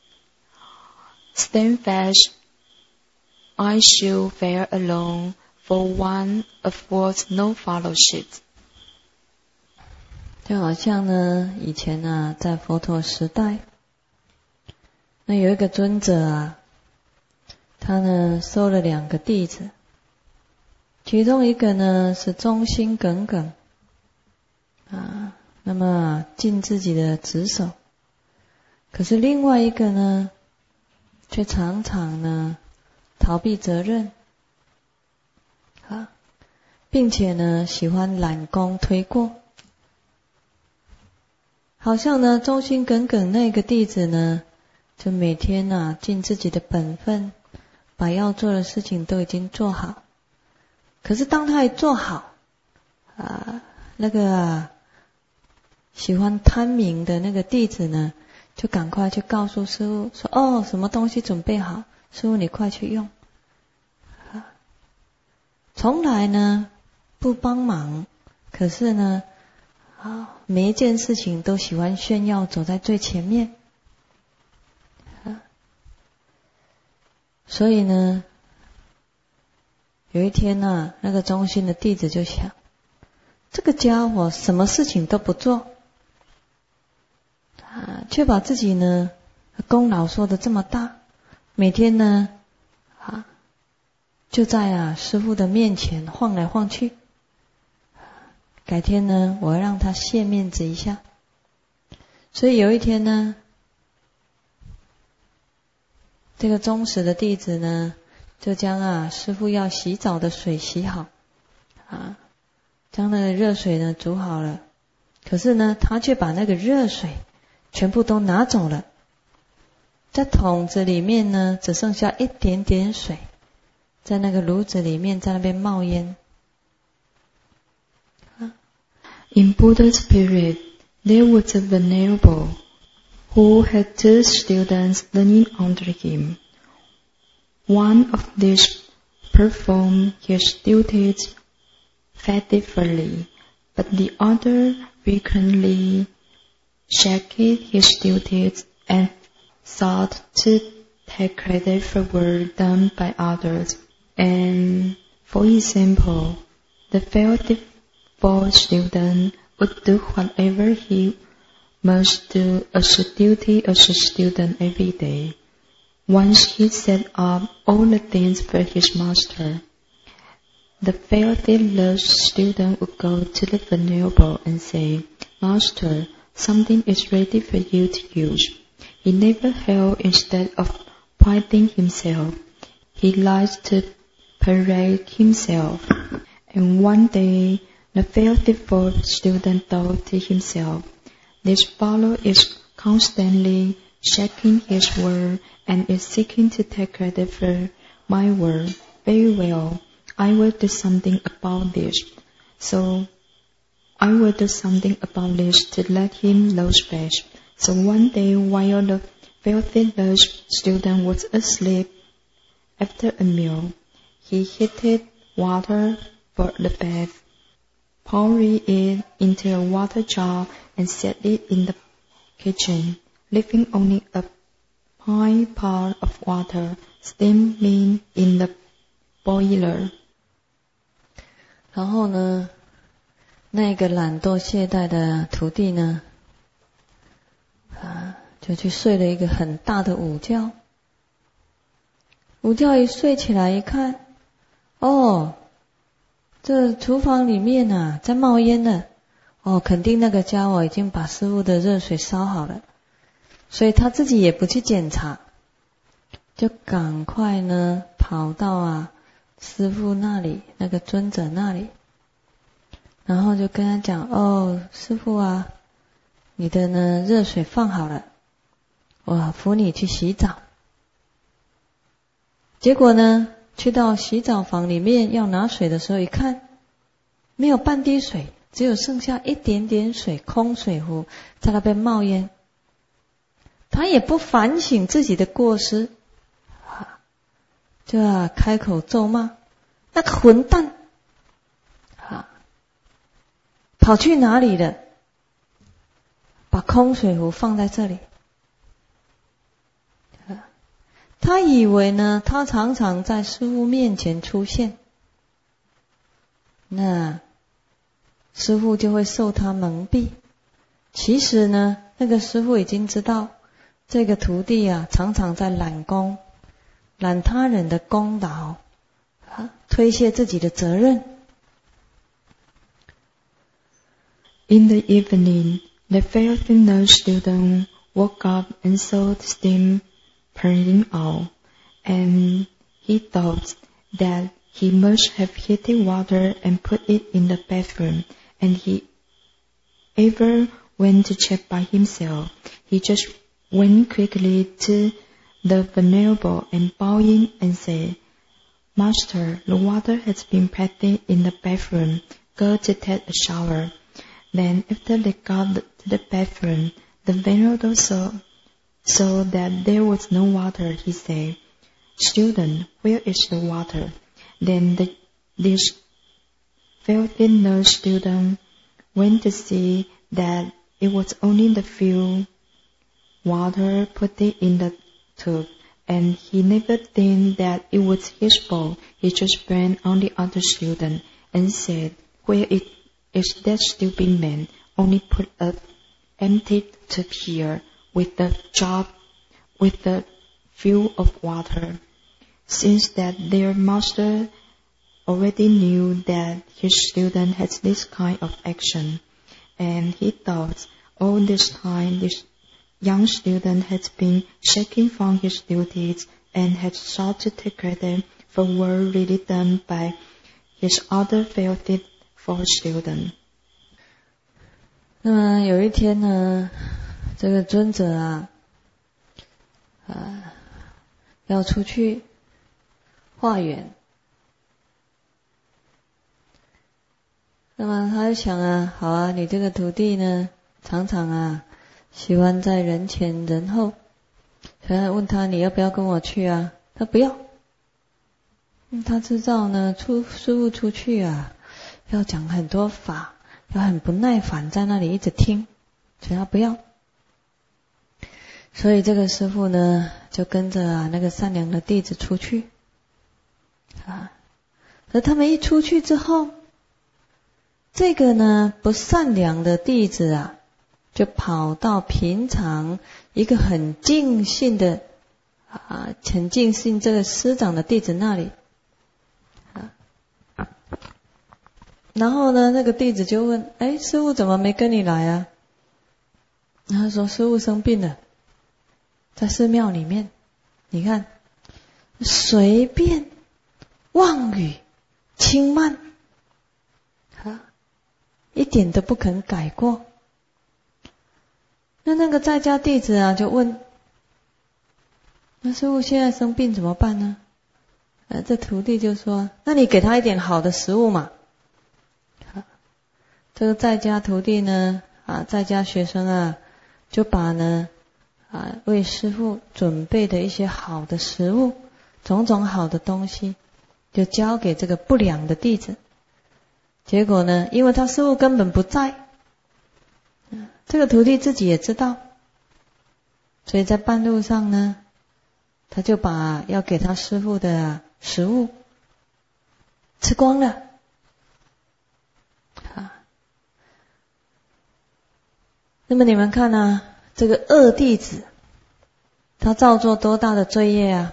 stand fast, I shall fare alone, for one affords no fellowship. 就好像呢，以前啊，在佛陀时代，那有一个尊者啊，他呢收了2个弟子，其中一个呢是忠心耿耿啊，那么尽自己的职守，可是另外一个呢，却常常呢逃避责任啊，并且呢喜欢揽功推过。好像呢忠心耿耿那个弟子呢，就每天啊尽自己的本分，把要做的事情都已经做好。可是当他一做好那个喜欢贪名的那个弟子呢，就赶快去告诉师父说，哦，什么东西准备好，师父你快去用。从来呢不帮忙，可是呢每一件事情都喜欢炫耀，走在最前面。所以呢有一天呢，那个忠心的弟子就想，这个家伙什么事情都不做却把自己呢功劳说得这么大，每天呢就在师父的面前晃来晃去。改天呢，我要让他谢面子一下。所以有一天呢，这个忠实的弟子呢，就将师父要洗澡的水洗好将那个热水呢煮好了。可是呢，他却把那个热水全部都拿走了，在桶子里面呢，只剩下一点点水，在那个炉子里面，在那边冒烟。 In Buddha's period, There was a venerable who had 2 students learning under him. One of these performed his duties faithfully, but the other frequently shirked his duties and sought to take credit for work done by others. And, for example, the faithful student would do whatever he must do as a duty as a student every day. Once he set up all the things for his master, the faithless student would go to the venerable and say, "Master, something is ready for you to use." He never held instead of priding himself. He likes to parade himself. And one day, the faithful student thought to himself, "This fellow is constantly shaking his word and is seeking to take credit for my word. Very well, I will do something about this. So I will do something about this to let him lose faith." So one day, while the faithless student was asleep after a meal, he heated water for the bath, poured it into a water jar and set it in the kitchen, leaving only a pint part of water steaming in the boiler. 然后呢，那个懒惰懈怠的徒弟呢，就去睡了一个很大的午觉。午觉一睡起来一看，这厨房里面啊在冒烟了。肯定那个家伙已经把师父的热水烧好了，所以他自己也不去检查，就赶快呢跑到师父那里，那个尊者那里，然后就跟他讲，师父啊，你的呢热水放好了，我扶你去洗澡。结果呢去到洗澡房里面要拿水的时候一看，没有半滴水，只有剩下一点点水，空水壶在那边冒烟。他也不反省自己的过失，就开口咒骂，那个混蛋跑去哪里了？把空水壶放在这里。他以为呢，他常常在师父面前出现，那师父就会受他蒙蔽。其实呢，那个师父已经知道这个徒弟常常在揽功，揽他人的功劳，推卸自己的责任。 In the evening, the faithful student woke up and saw the steam pouring out, and he thought that he must have heated water and put it in the bathroom, and he ever went to check by himself. He just went quickly to the venerable and bowing and said, "Master, the water has been placed in the bathroom. Go to take a shower." Then after they got to the bathroom, the venerable saw that there was no water. He said, "Student, where is the water?" Then this faithful student went to see that it was only the few water put in the tub, and he never think that it was his fault. He just ran on the other student and said, "Where is that stupid man? Only put an empty tub here with the few of water." Since that their master already knew that his student had this kind of action, and he thought all this time this young student had been shaking from his duties and had sought to take credit for work really done by his other faithful student. 那么有一天呢，这个尊者要出去化缘，那么他就想好你这个徒弟呢常常喜欢在人前人后。常常问他你要不要跟我去啊？他不要。他知道呢，师父出去要讲很多法，要很不耐烦在那里一直听，所以他不要。所以这个师父呢，就跟着那个善良的弟子出去。而他们一出去之后，这个呢不善良的弟子就跑到平常一个很敬信的很敬信这个师长的弟子那里。然后呢，那个弟子就问：师父怎么没跟你来啊？他说：师父生病了，在寺庙里面。你看，随便妄语轻慢一点都不肯改过。那个在家弟子就问：那师父现在生病怎么办呢？这徒弟就说：那你给他一点好的食物嘛。这个在家徒弟呢在家学生就把呢为师父准备的一些好的食物，种种好的东西，就交给这个不良的弟子。结果呢，因为他师父根本不在，这个徒弟自己也知道，所以在半路上呢，他就把要给他师父的食物吃光了。那么你们看这个恶弟子他造作多大的罪业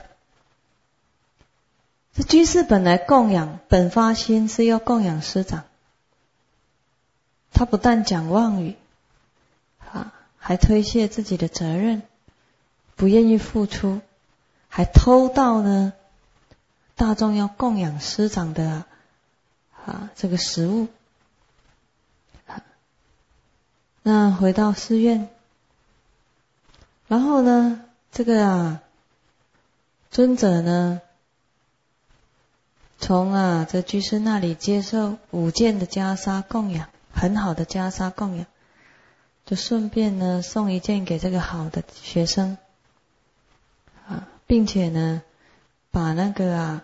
这居士本来供养本发心是要供养师长，他不但讲妄语还推卸自己的责任，不愿意付出，还偷盗呢大众要供养师长的这个食物。那回到寺院，然后呢，这个尊者呢，从这居士那里接受5件的袈裟供养，很好的袈裟供养，就顺便呢送1件给这个好的学生并且呢把那个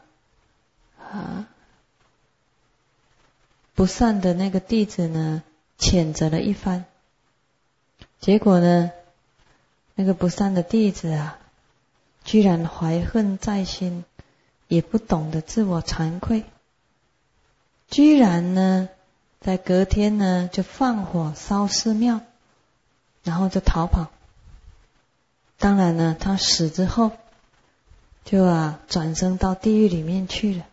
不善的那个弟子呢谴责了一番。结果呢，那个不善的弟子居然怀恨在心，也不懂得自我惭愧，居然呢在隔天呢就放火烧寺庙，然后就逃跑。当然呢，他死之后就转生到地狱里面去了。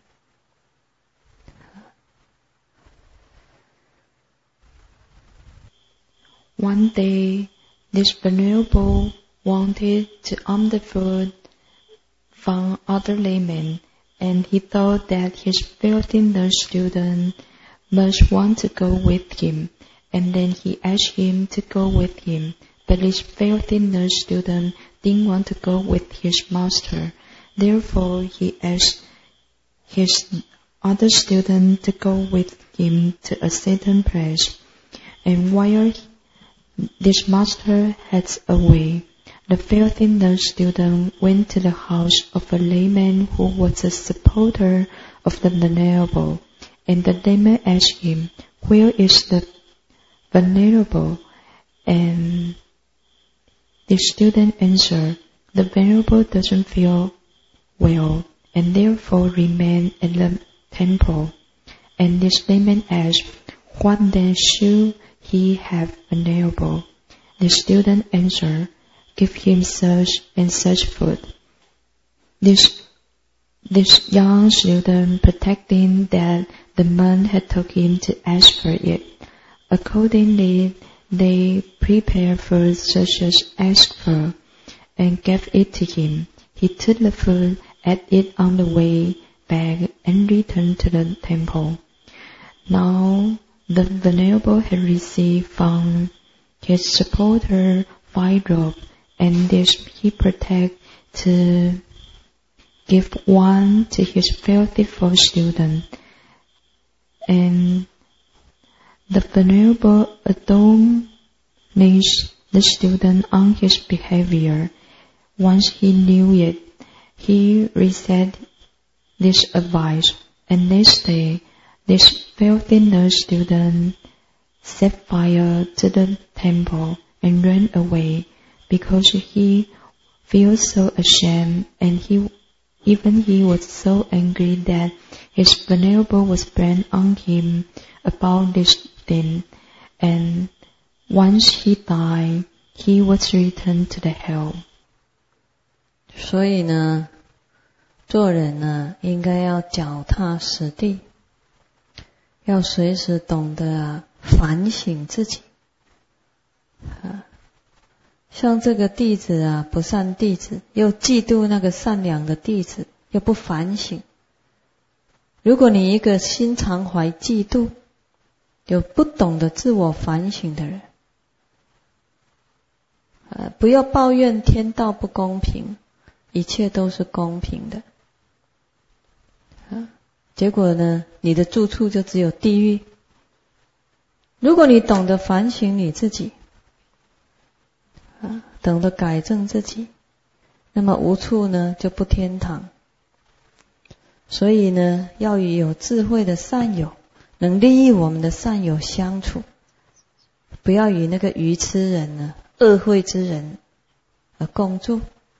One day, this venerable wanted to earn the food from other laymen, and he thought that his filthy nurse student must want to go with him, and then he asked him to go with him, but his filthy nurse student didn't want to go with his master. Therefore, he asked his other student to go with him to a certain place, and while this master heads away, the filthy nurse student went to the house of a layman who was a supporter of the venerable, and the layman asked him, "Where is the venerable?" And the student answered, "The venerable doesn't feel well, and therefore remain at the temple." And this layman asked, "What then should he have venerable?" The student answered, "Give him such and such food." This young student, pretending that the monk had told him to ask for it. Accordingly, they prepared food such as asked for, and gave it to him. He took the food, ate it on the way back, and returned to the temple. Now the venerable had received from his supporter 5 robes, and this he pretended to give one to his filthy false student. And the venerable adorned next the student on his behavior. Once he knew it, he reset this advice, and next day this filthy nurse student set fire to the temple and ran away because he felt so ashamed, and he was so angry that his venerable was brand on him about this thing, and once he died, he was returned to the hell. 所以呢，做人呢，应该要脚踏实地，要随时懂得反省自己。像这个弟子啊，不善弟子，又嫉妒那个善良的弟子，又不反省。如果你一个心常怀嫉妒，有不懂得自我反省的人，不要抱怨天道不公平，一切都是公平的。结果呢，你的住处就只有地狱。如果你懂得反省你自己，懂得改正自己，那么无处呢就不天堂。所以呢，要与有智慧的善友，能利益我们的善友相处，不要与那个愚痴人呢、恶慧之人而共住。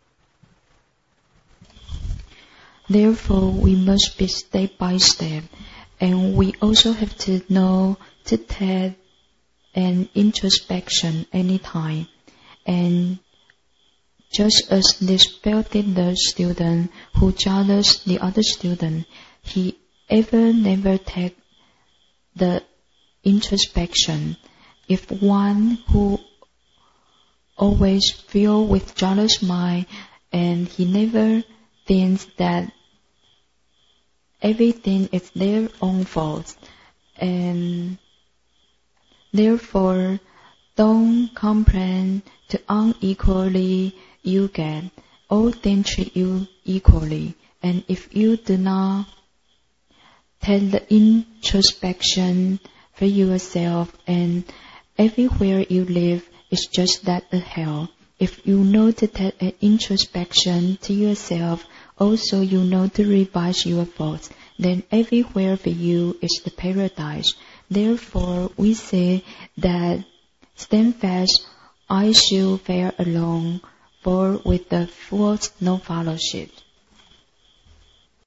Therefore, we must be step by step, and we also have to know to take an introspection anytime. And just as this filthy nurse student who jealous the other student, he never take the introspection. If one who always filled with jealous mind, and he never thinks that everything is their own fault, and therefore don't complain to unequally you get. All things treat you equally, and if you do not take the introspection for yourself, and everywhere you live is just that a hell. If you know to take an introspection to yourself, also you know to revise your faults, then everywhere for you is the paradise. Therefore we say that stand fast, I shall fare along, for with the faults no fellowship.